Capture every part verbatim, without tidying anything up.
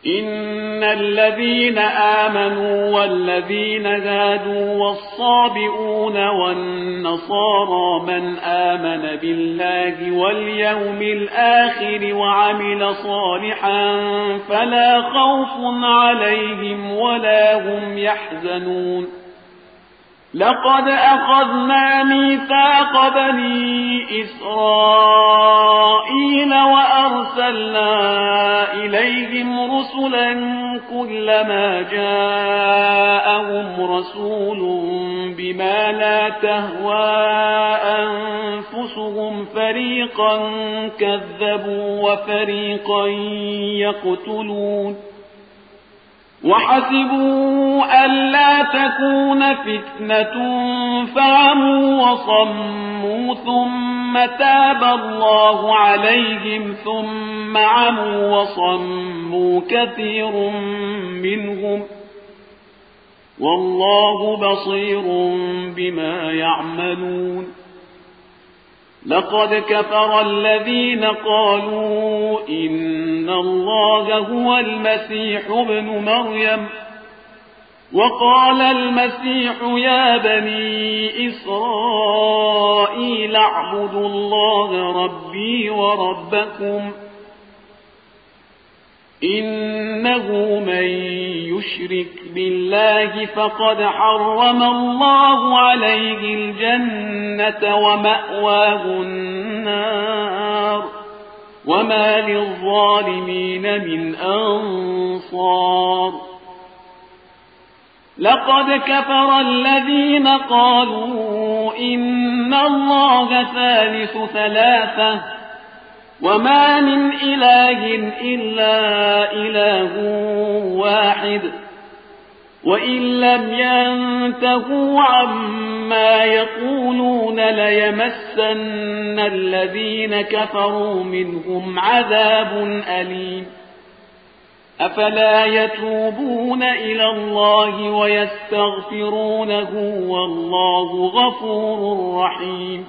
إن الذين آمنوا والذين هادوا والصابئون والنصارى من آمن بالله واليوم الآخر وعمل صالحا فلا خوف عليهم ولا هم يحزنون لقد أخذنا ميثاق بني إسرائيل وأرسلنا إليهم رسلا كلما جاءهم رسول بما لا تهوى أنفسهم فريقا كذبوا وفريقا يقتلون وحسبوا ألا تكون فتنة فعموا وصموا ثم تاب الله عليهم ثم عموا وصموا كثير منهم والله بصير بما يعملون لقد كفر الذين قالوا إن الله هو المسيح ابن مريم وقال المسيح يا بني إسرائيل اعبدوا الله ربي وربكم إنه من يشرك بالله فقد حرم الله عليه الجنة ومأواه النار وما للظالمين من أنصار لقد كفر الذين قالوا إن الله ثالث ثلاثة وما من إله إلا إله واحد وإن لم ينتهوا عما يقولون ليمسن الذين كفروا منهم عذاب أليم أفلا يتوبون إلى الله ويستغفرونه والله غفور رحيم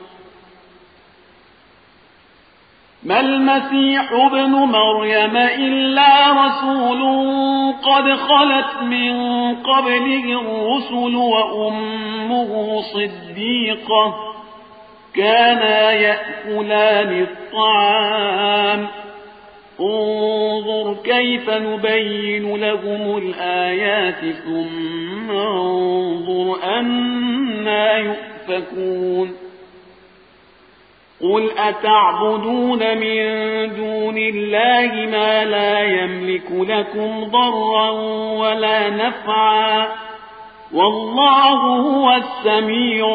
ما المسيح ابن مريم إلا رسول قد خلت من قبله الرسل وأمه صديقة كانا يأكلان الطعام انظر كيف نبين لهم الآيات ثم انظر أنا يؤفكون قل أتعبدون من دون الله ما لا يملك لكم ضرا ولا نفعا والله هو السميع